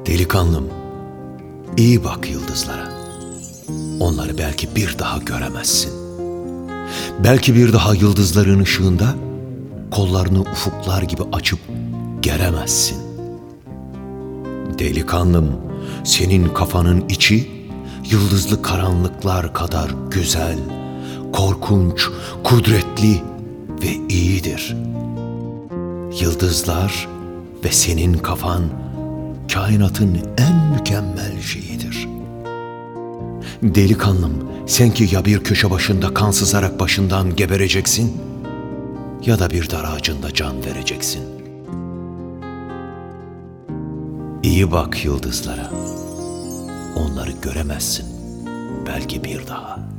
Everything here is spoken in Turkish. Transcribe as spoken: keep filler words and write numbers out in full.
Delikanlım, iyi bak yıldızlara. Onları belki bir daha göremezsin. Belki bir daha yıldızların ışığında kollarını ufuklar gibi açıp geremezsin. Delikanlım, senin kafanın içi yıldızlı karanlıklar kadar güzel, korkunç, kudretli ve iyidir. Yıldızlar ve senin kafan kainatın en mükemmel şeyidir. Delikanlım, sen ki ya bir köşe başında kan sızarak başından gebereceksin ya da bir dar ağacında can vereceksin. İyi bak yıldızlara. Onları göremezsin belki bir daha.